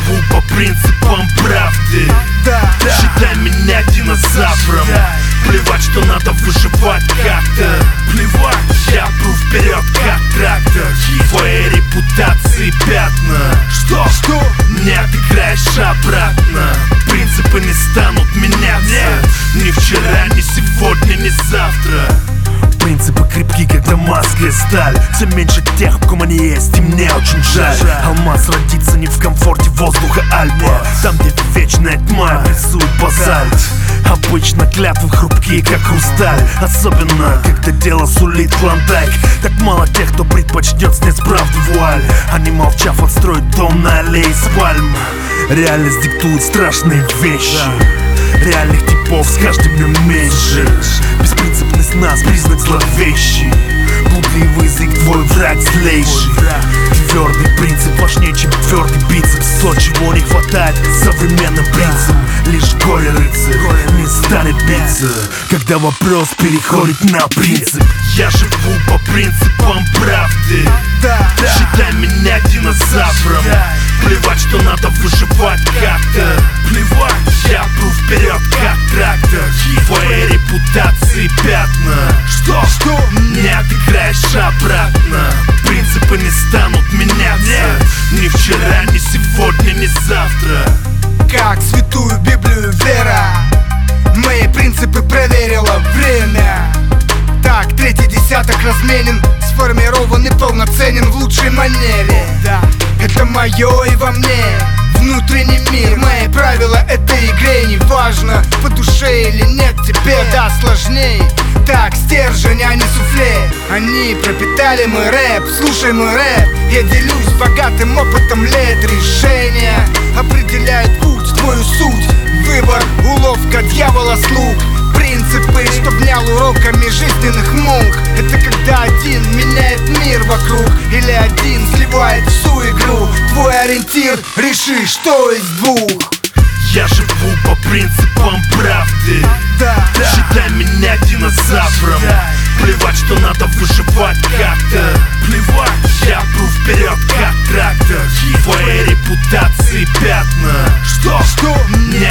живу по принципам правды. Считай меня динозавром. Плевать, что надо выживать как-то. Плевать, я пру вперед как трактор. Твоей репутации пятна. Что? Не отыграешь обратно. Принципы не станут меняться. Ни вчера, ни сегодня, ни завтра. Принципы крепки, как дамасская сталь. Все меньше тех, кому они есть, и мне очень жаль. Алмаз родится не в комфорте воздуха Альпа. Там, где вечная тьма рисует базальт. Обычно клятвы хрупкие, как хрусталь. Особенно, когда дело сулит клондайк. Так мало тех, кто предпочтет снять с правды вуаль. Они, молчав, отстроят дом на аллее с пальм. Реальность диктует страшные вещи. Реальных типов с каждым днем меньше. Беспринципность нас признак зловещий. Блудливый язык, твой враг злейший. Твердый принцип важнее, чем твердый бицепс. То, чего не хватает современным принципам. Лишь горе-рыцарь не станет биться, когда вопрос переходит на принцип. Я живу по принципам правды. Считай меня динозавром. Плевать, что надо выживать как-то. Плевать, я пру вперед как трактор. Твоей репутации пятна. Что? Не отыграешь обратно. Принципы не станут меняться. Ни вчера, ни сегодня, ни завтра. Как святую Библию вера, мои принципы проверило время. Так, третий десяток разменен, сформирован и полноценен в лучшей манере. Это мое и во мне внутренний мир. Мои правила этой игре не важно, по душе или нет тебе, да, сложней. Так, стержень, а не суфле. Они пропитали мой рэп, слушай мой рэп. Я делюсь богатым опытом лет. Решения определяют путь, твою суть. Выбор, уловка дьявола слуг. Принципы, чтоб внял уроками жизненных мук. Это когда один меняет мир вокруг, или один сливает всю игру. Твой ориентир, реши, что из двух. Я живу по принципам правды. Считай меня динозавром. Плевать, что надо выживать как-то. Плевать, я пру вперед как трактор. Твоей репутации пятна. Что? Не